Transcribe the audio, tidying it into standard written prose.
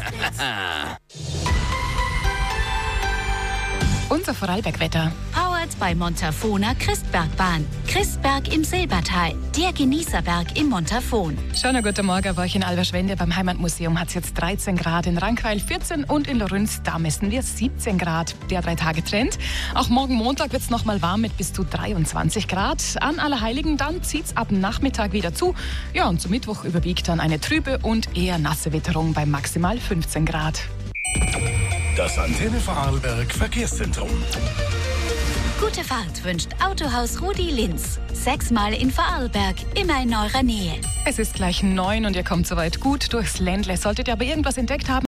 Unser Vorarlberg-Wetter. Powered bei Montafona Christbergbahn. Christberg im Silbertal, der Genießerberg im Montafon. Schönen guten Morgen bei euch in Alberschwende. Beim Heimatmuseum hat es jetzt 13 Grad, in Rankweil 14 und in Lorenz, da messen wir 17 Grad. Der 3-Tage-Trend. Auch morgen Montag wird es noch mal warm mit bis zu 23 Grad. An Allerheiligen dann zieht es ab Nachmittag wieder zu. Ja, und zum Mittwoch überwiegt dann eine trübe und eher nasse Witterung bei maximal 15 Grad. Das Antenne Vorarlberg Verkehrszentrum. Gute Fahrt wünscht Autohaus Rudi Linz. 6-mal in Vorarlberg, immer in eurer Nähe. Es ist gleich 9 und ihr kommt soweit gut durchs Ländle. Solltet ihr aber irgendwas entdeckt haben,